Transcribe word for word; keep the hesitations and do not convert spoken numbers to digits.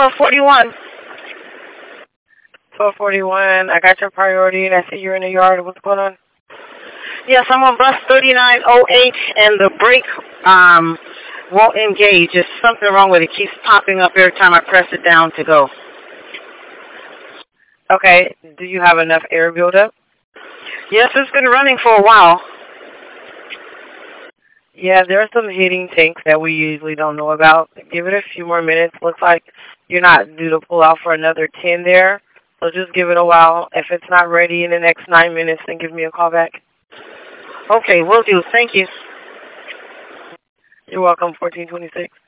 twelve forty-one. twelve forty-one. I got your priority, and I see you're in the yard. What's going on? Yes, I'm on bus thirty-nine oh eight, and the brake um won't engage. There's something wrong with it. It keeps popping up every time I press it down to go. Okay. Do you have enough air buildup? Yes, it's been running for a while. Yeah, there are some heating tanks that we usually don't know about. Give it a few more minutes. Looks like you're not due to pull out for another ten there. So just give it a while. If it's not ready in the next nine minutes, then give me a call back. Okay, will do. Thank you. You're welcome, fourteen twenty-six.